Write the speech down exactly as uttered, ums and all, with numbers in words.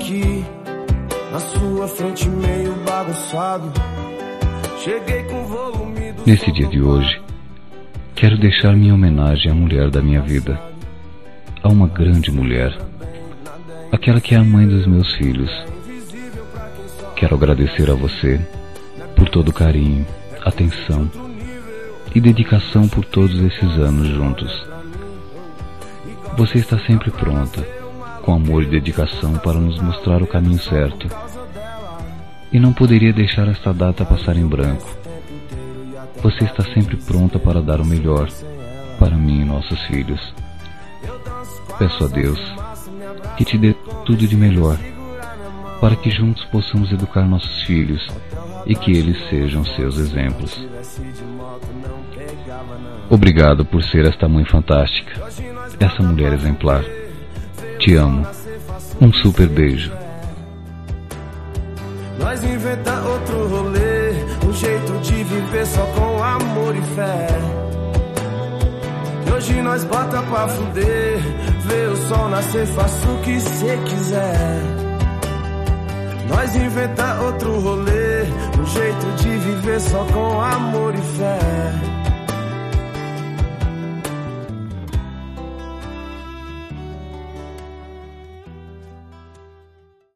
aqui na sua frente meio bagunçado. Cheguei com volume do Nesse dia de hoje, quero deixar minha homenagem à mulher da minha vida, a uma grande mulher, aquela que é a mãe dos meus filhos. Quero agradecer a você por todo o carinho, atenção e dedicação por todos esses anos juntos. Você está sempre pronta, com amor e dedicação para nos mostrar o caminho certo. E não poderia deixar esta data passar em branco. Você está sempre pronta para dar o melhor para mim e nossos filhos. Peço a Deus que te dê tudo de melhor, para que juntos possamos educar nossos filhos e que eles sejam seus exemplos. Obrigado por ser esta mãe fantástica, essa mulher exemplar. Te amo. Um super beijo. Nós inventa outro rolê, um jeito de viver só com amor e fé. E hoje nós bota pra fuder, vê o sol nascer, faça o que cê quiser. Nós inventa outro rolê, um jeito de viver só com amor e fé.